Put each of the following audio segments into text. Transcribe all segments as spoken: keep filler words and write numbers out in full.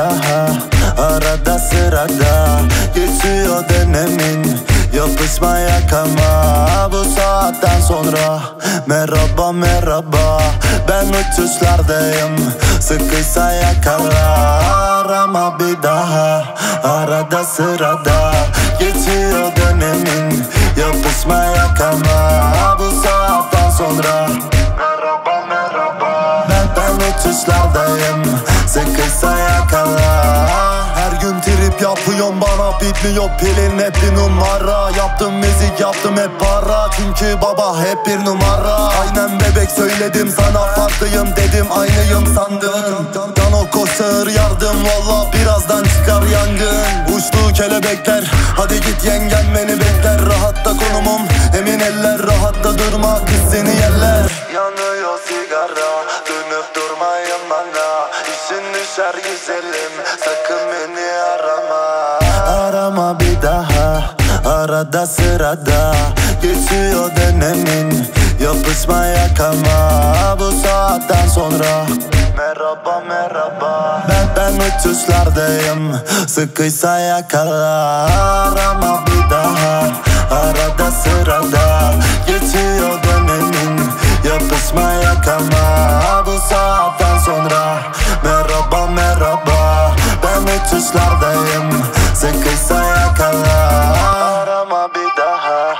daha. Arada sırada geçiyor dönemin. Yapışma yakama bu saatten sonra. Merhaba merhaba, ben uçuşlardayım. Sıkıysa yakala, arama bir daha. Arada sırada geçiyor dönemin. Yapışma yakama bu saatten sonra. Merhaba merhaba, ben, ben uçuşlardayım. Sıkıysa yakala. Her gün trip yapıyorum, bana bitmiyor pilin, hep bir numara. Yaptım müzik, yaptım hep para, çünkü baba hep bir numara. Aynen bebek söyledim sana, farklıyım dedim, aynıyım sandın. Can oku sığır yardım, valla birazdan çıkar yangın. Uçtu kelebekler, hadi git yengen beni bekler. Rahatta konumum, emin eller, rahatta durma kız seni yerler. Yanıyor sigara, dönüp durmayın bana. İşin düşer güzelim, sakın beni arama. Arama bir daha, arada sırada geçiyor dönemin. Yapışma yakama bu saatten sonra. Merhaba merhaba, ben, ben uçuşlardayım. Sıkıysa yakala, arama bir daha. Arada sırada geçiyor dönemin. Yapışma yakama bu saatten sonra. Merhaba merhaba, ben uçuşlardayım. Sıkıysa yakala, arama bir daha.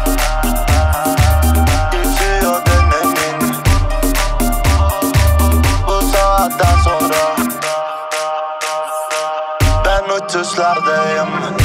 Geçiyor dönemin bu saatten sonra. Ben uçuşlardayım.